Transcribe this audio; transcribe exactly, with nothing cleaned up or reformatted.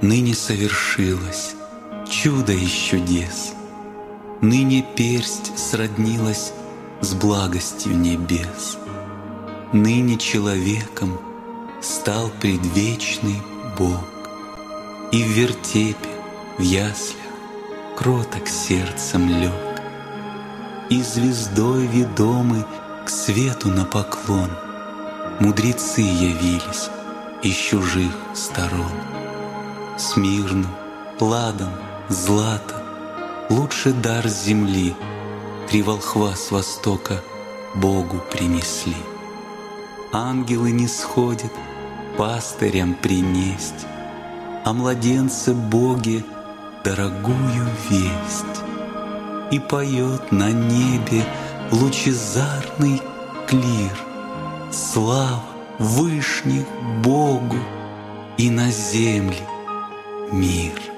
Ныне совершилось чудо из чудес, ныне персть сроднилась с благостью небес, ныне человеком стал предвечный Бог, и в вертепе, в яслях кроток сердцем лег, и звездой ведомы к свету на поклон мудрецы явились из чужих сторон. Смирну, ладан, злато, лучший дар с земли три волхва с востока Богу принесли. Ангелы не сходят пастырям принесть о младенце Боге дорогую весть, и поет на небе лучезарный клир слава Вышних Богу и на земле мир.